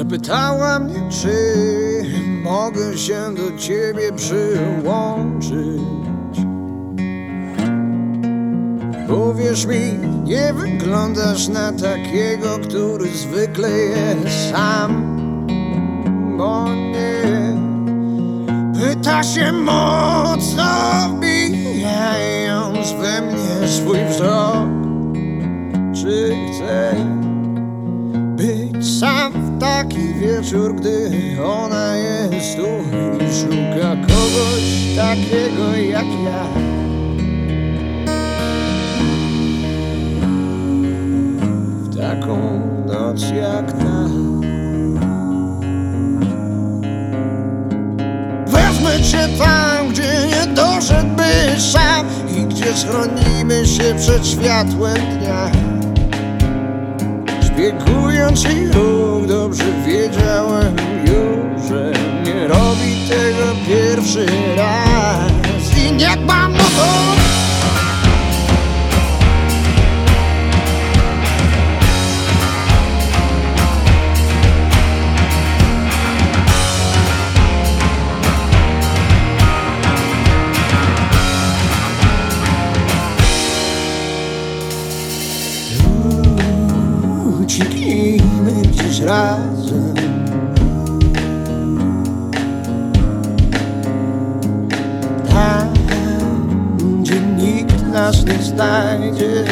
Zapytała mnie, czy mogę się do ciebie przyłączyć. Uwierz mi, nie wyglądasz na takiego, który zwykle jest sam. Bo nie pyta się mocno, wbijając we mnie swój wzrok, czy chcę być sam w taki wieczór, gdy ona jest tu i szuka kogoś takiego jak ja. W taką noc jak ta wezmę cię tam, gdzie nie doszedłbyś sam i gdzie schronimy się przed światłem dnia. Szpiegując jej ruch, dobrze wiedziałem już, że nie robi tego pierwszy raz i nie dbam o to. Ucieknijmy gdzieś razem, tam, gdzie nikt nas nie znajdzie.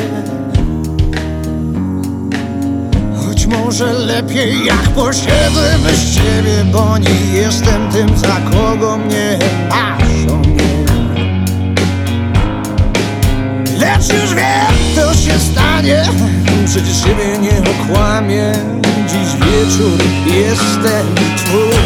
Choć może lepiej jak posiedzę bez ciebie, bo nie jestem tym, za kogo mnie masz, o nie. Lecz już wiem, to się stanie, przecież ciebie nie okłamię. Dziś wieczór jestem twój.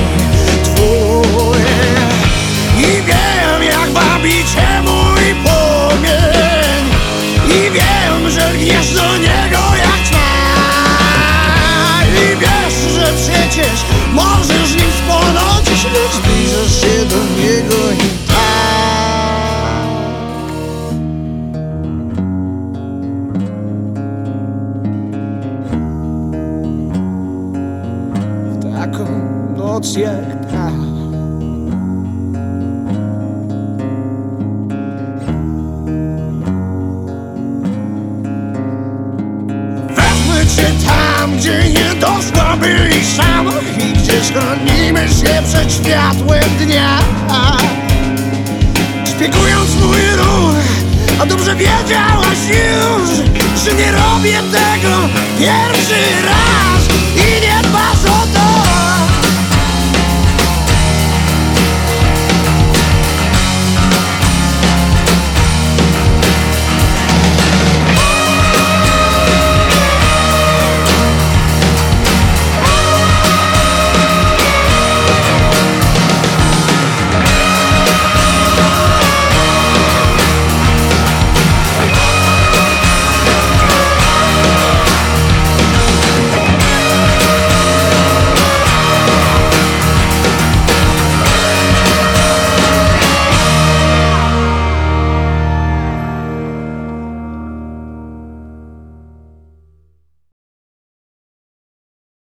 I wiem, jak bawi cię mój płomień, i wiem, że lgniesz do niego jak ćma. I wiesz, że przecież możesz nim spłonąć, lecz zbliżasz się do niego i taką noc jak ta. Wezmę cię tam, gdzie nie doszłabyś sam i gdzie schronimy się przed światłem dnia. Szpiegując mój ruch, a dobrze wiedziałaś już, że nie robię tego pierwszy raz i nie